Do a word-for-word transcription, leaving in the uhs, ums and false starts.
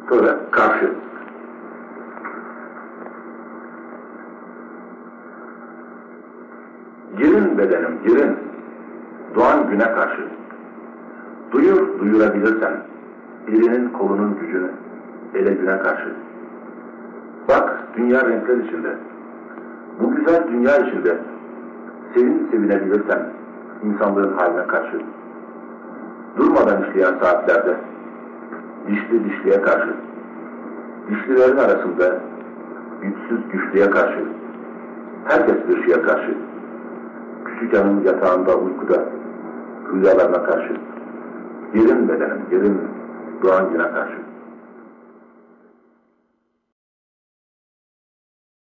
Sonra karşı. Girin bedenim, girin. Doğan güne karşı. Duyur, duyurabilirsen. Elinin kolunun gücünü. Ele güne karşı. Bak, dünya renkler içinde. Bu güzel dünya içinde. Sevin sevinebilirsen. İnsanlığın haline karşı. Durmadan işleyen saatlerde. Dişli dişliye karşı. Dişlilerin arasında. Güçsüz güçlüye karşı. Herkes bir şeye karşı. Küçük hanım yatağında uykuda. Rüyalarına karşı. Girin bedenim, girin doğan güne karşı.